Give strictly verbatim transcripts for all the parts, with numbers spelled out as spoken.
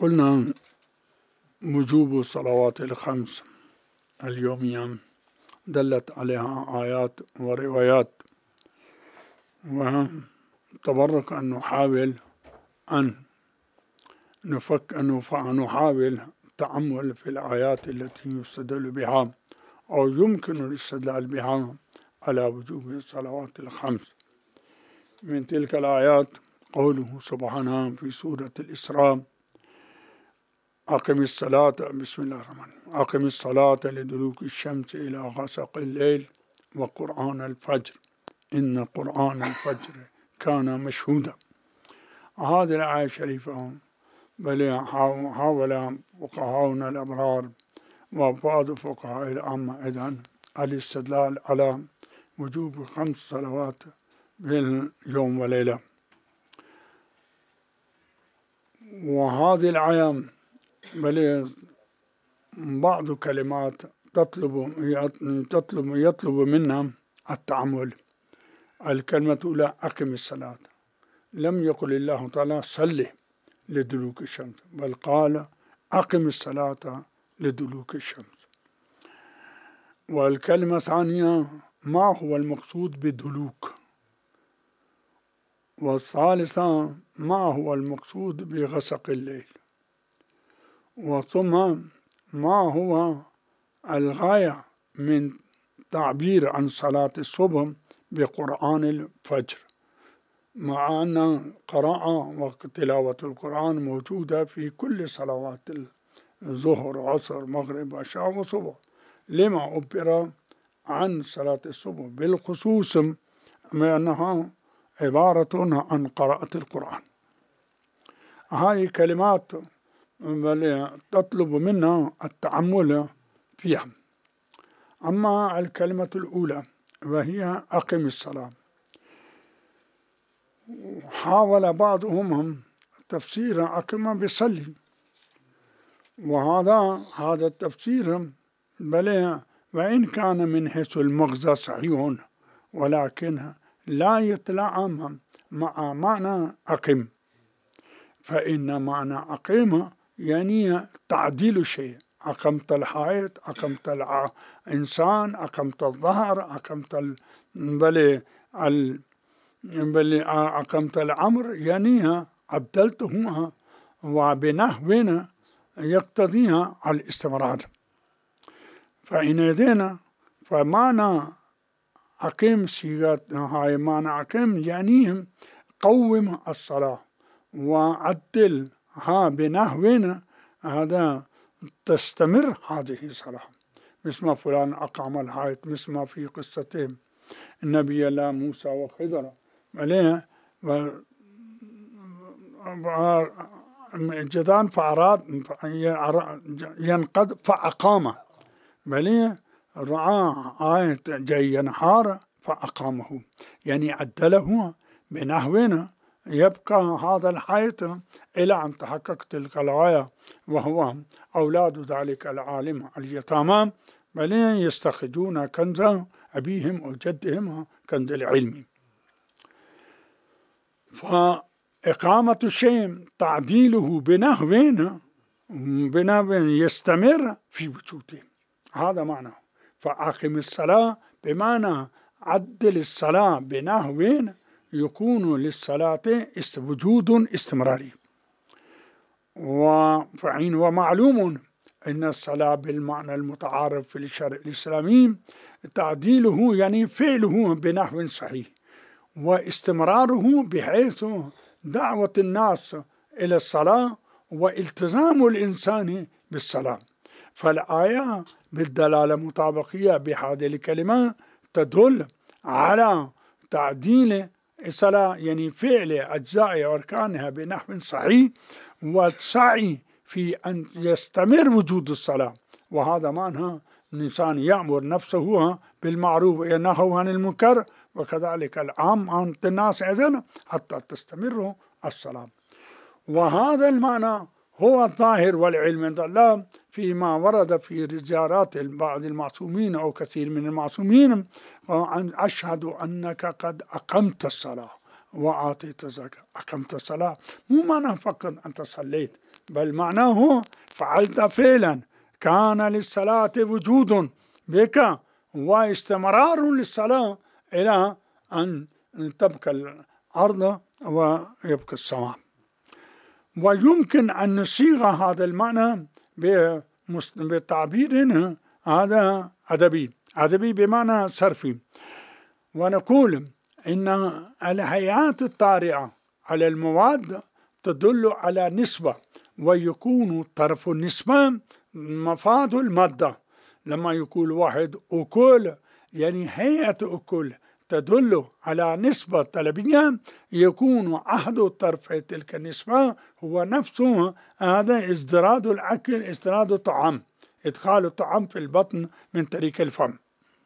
قلنا وجوب الصلوات الخمس اليومية دلت عليها آيات وروايات، وتبرك أن نحاول أن نفك أن نحاول التأمل في الآيات التي يستدل بها أو يمكن الاستدلال بها على وجوب الصلوات الخمس. من تلك الآيات قوله سبحانه في سورة الإسراء: أقم الصلاة بسم الله الرحمن الرحيم أقم الصلاة لدلوك الشمس إلى غسق الليل وقرآن الفجر إن قرآن الفجر كان مشهودا. هذه الآية الشريفة بل حاول فقهاؤنا الأبرار وبعض فقهاء العامة أيضا الاستدلال على وجوب خمس صلوات باليوم وليلة. وهذه الآية بل بعض كلمات تطلب تطلب يطلب منا التأمل. الكلمة الأولى أقم الصلاة، لم يقل الله تعالى صل لدلوك الشمس، بل قال أقم الصلاة لدلوك الشمس. والكلمة الثانية ما هو المقصود بدلوك، والثالثة ما هو المقصود بغسق الليل، وثم ما هو الغاية من تعبير عن صلاة الصبح بقرآن الفجر، مع أن قراءة وتلاوة القرآن موجودة في كل صلوات الظهر عصر مغرب عشاء وصبح. لما عبر عن صلاة الصبح بالخصوص بأنها عبارة عن قراءة القرآن؟ هذه كلمات تطلب منا التأمل فيها. أما الكلمة الأولى وهي أقم الصلاة، حاول بعضهم تفسير أقم بصلي، وهذا هذا التفسير بل وإن كان من حيث المغزى صحيح، ولكن لا يتلائم مع معنى أقم، فإن معنى أقم يعني تعديل شيء. أقمت الحائط، أقمت الإنسان، أقمت الظهر، أقمت ال... بل ال... بل أقمت الأمر، يعني عدلته وبنحو يقتضيها الاستمرار. فإنذ فمعنى أقم صيغة هاي معنى أقم يعني قوم الصلاة وعدلها بنحو هذا تستمر هذه الصلاة، مثل ما فلان أقام الحائط، مثل ما في قصة النبي الله موسى وخضر عليه جدان فأراد ينقض فأقامه، بل رأى آية جاي ينحار فأقامه، يعني عدله بنحو يبقى هذا الحيث إلى أن تحقق تلك الغاية، وهو أولاد ذلك العالم اليتامى بل يستخرجون كنز أبيهم وجدهم كنز العلم. فإقامة الشيء تعديله بنحو بنحو يستمر في وجوده، هذا معنى. فأقم الصلاة بمعنى عدل الصلاة بنحو يكون للصلاة وجود استمراري. وفعين ومعلوم أن الصلاة بالمعنى المتعارف في الشرع الإسلامي تعديله يعني فعله بنحو صحيح، واستمراره بحيث دعوة الناس إلى الصلاة والتزام الإنسان بالصلاة. فالآية بالدلالة مطابقية بهذه الكلمة تدل على تعديل الصلاة، يعني فعل أجزاء وأركانها بنحو صحيح، والسعي في أن يستمر وجود الصلاة. وهذا معنى الإنسان يأمر نفسه بالمعروف وينهى عن المنكر، وكذلك العام عن الناس أيضا حتى تستمر الصلاة. وهذا المعنى هو الظاهر والعلم عند الله فيما ورد في زيارات بعض المعصومين أو كثير من المعصومين: أشهد أنك قد أقمت الصلاة وآتيت الزكاة. أقمت الصلاة مو معنى فقط أنت صليت، بل معناه فعلت فعلا كان للصلاة وجود بك واستمرار للصلاة إلى أن تبقى الأرض ويبقى السماء. ويمكن أن نصيغ هذا المعنى بتعبير هذا أدبي أدبي بمعنى صرفي، ونقول إن الهيئات الطارئة على المواد تدل على نسبة، ويكون طرف النسبة مفاد المادة. لما يقول واحد أكل يعني هيئة أكل تدل على نسبة طلبية، يكون أحد طرفي تلك النسبة هو نفسه هذا ازدراد الأكل، ازدراد الطعام، إدخال الطعام في البطن من طريق الفم.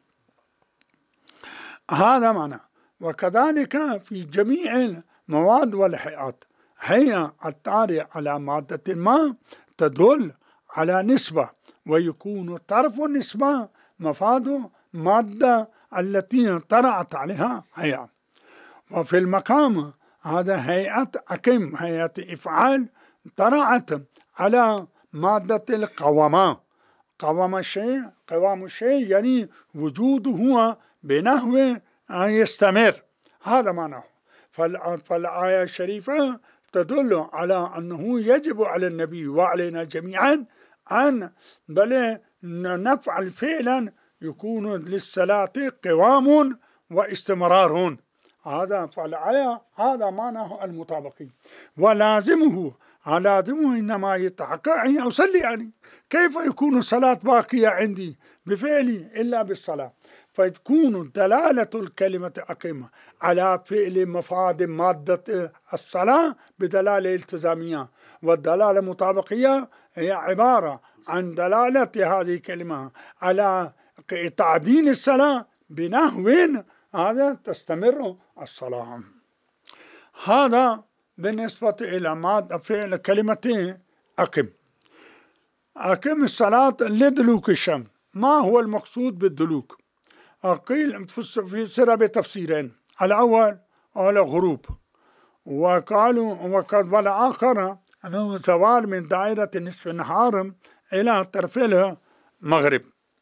هذا معنى. وكذلك في جميع المواد والهيئات، هيئة الطارئة على مادة ما تدل على نسبة، ويكون طرف النسبة مفاد مادة التي طرأت عليها هيئة. وفي المقام هذا هيئة أكم، هيئة إفعال طرأت على مادة القوامة. قوام الشيء، قوام الشيء يعني وجوده بنحو أن يستمر، هذا معناه. فالآية الشريفة تدل على أنه يجب على النبي وعلينا جميعا أن بل نفعل فعلا يكون للصلاة قوام واستمرار. هذا فالآية هذا معناه المطابقي. ولازمه لازمه إنما يتحقق أن أصلي يعني. كيف يكون الصلاة باقية عندي بفعلي إلا بالصلاة؟ فتكون دلالة الكلمة أقيمة على فعل مفاد مادة الصلاة بدلالة التزامية، والدلالة المطابقية هي عبارة عن دلالة هذه الكلمة على تعديل الصلاة بنحو هذا تستمر الصلاة. هذا بالنسبة إلى مادة فعل كلمة أقم. أقم الصلاة لدلوك الشمس. ما هو المقصود بالدلوك؟ قيل في سر بتفسيرين، الأول على غروب، وقالوا وقد والآخر أنه زوال من دائرة نصف النهار إلى طرف المغرب.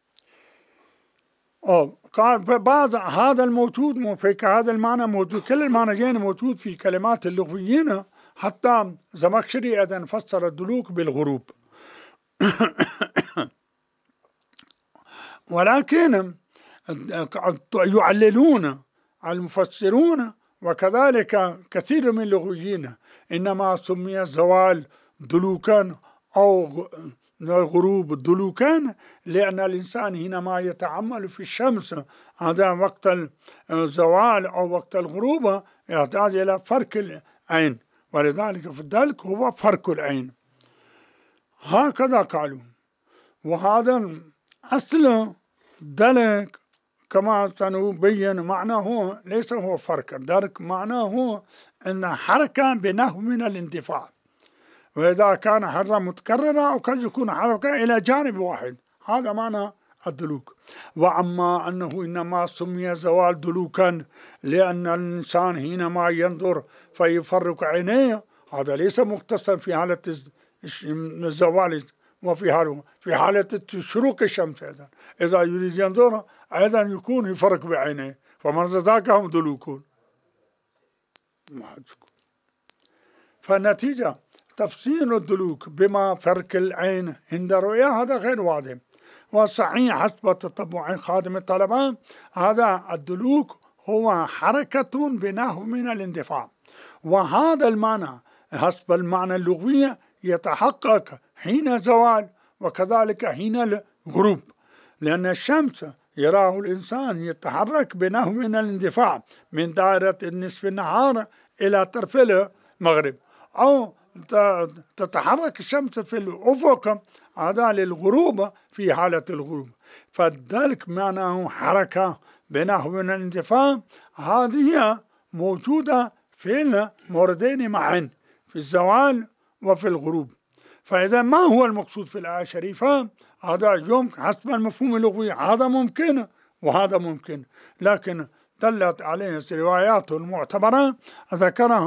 أو قال بعض هذا الموجود في هذا المعنى موجود، كل المعنيين موجود في كلمات اللغويين، حتى زمخشري أيضا فسر الدلوك بالغروب. ولكن يعللون المفسرون وكذلك كثير من اللغويين إنما سمي الزوال دلوكا أو الغروب دلوكا لأن الإنسان حينما يتعمل في الشمس هذا وقت الزوال أو وقت الغروب يحتاج إلى فرك العين، ولذلك في الدلك هو فرك العين. هكذا قالوا. وهذا أصل دلك كما سنبين معناه ليس هو فرك، الدرك معناه أن حركة بنحو من الاندفاع، وإذا كان حركة متكررة أو قد يكون حركة إلى جانب واحد، هذا معنى الدلوك. وأما أنه إنما سمي زوال دلوكا لأن الإنسان حينما ينظر فيفرق عينيه، هذا ليس مختصا في حالة الزوال وفي حالة في حالة شروق الشمس أيضا، إذا يريد ينظر أيضا يكون يفرق بعينيه، فمن ذاك هم دلوكون. فالنتيجة تفسير الدلوك بما فرق العين عند الرؤيا هذا غير واضح، وصحيح حسب تتبع خادم الطلبة هذا الدلوك هو حركة بنحو من الاندفاع، وهذا المعنى حسب المعنى اللغوي يتحقق حين زوال وكذلك حين الغروب، لأن الشمس يراه الإنسان يتحرك بنحو من الاندفاع من دائرة نصف النهار إلى طرف المغرب، أو تتحرك الشمس في الأفق هذا للغروب في حالة الغروب. فذلك معناه حركة بنحو من الاندفاع، هذه موجودة في الموردين معا في الزوال وفي الغروب. فإذا ما هو المقصود في الآية الشريفة؟ هذا يمكن حسب المفهوم اللغوي، هذا ممكن وهذا ممكن، لكن دلت عليه الروايات المعتبرة ذكرها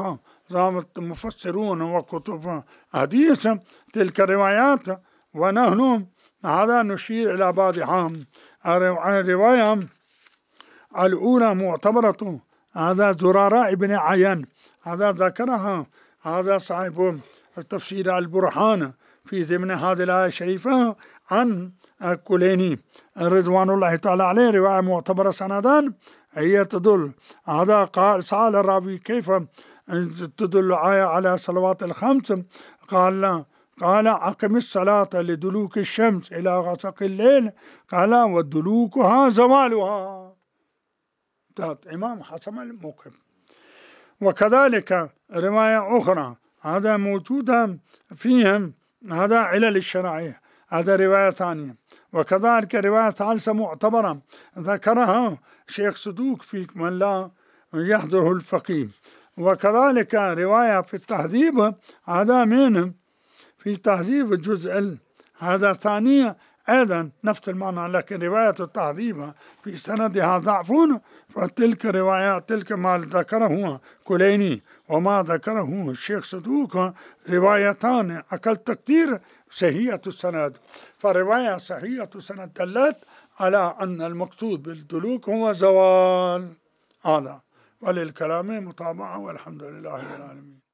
زعمت مفسرون وكتب حديث تلك الروايات، ونحن هذا نشير إلى بعضها. الرواية الأولى معتبرة، هذا زرارة ابن عيان هذا ذكرها، هذا صاحب التفسير البرهان في ضمن هذه الآية الشريفة عن الكليني رضوان الله تعالى عليه، رواية معتبرة سندان هي تدل. هذا قال سأل الراوي كيف تدل آية على صلوات الخمس، قال لا، قال أقم الصلاة لدلوك الشمس إلى غسق الليل، قال ودلوكها زوالها. إمام حسن الموقف. وكذلك رواية أخرى هذا موجودة فيهم هذا علل الشرعية، هذا رواية ثانية. وكذلك رواية ثالثة معتبرة ذكرها شيخ صدوق في من لا يحضره الفقيه. وكذلك رواية في التهذيب هذا منهم في تهذيب الجزء هذا ثانية أيضا نفس المعنى، لكن رواية التهذيب في سندها ضعف، فتلك روايات تلك ما ذكره كليني وما ذكره الشيخ صدوق روايتان أقل تقدير صحيحة السند. فرواية صحيحة السند دلت على أن المقصود بالدلوك هو زوال هذا، وللكلام متابعة، والحمد لله رب العالمين.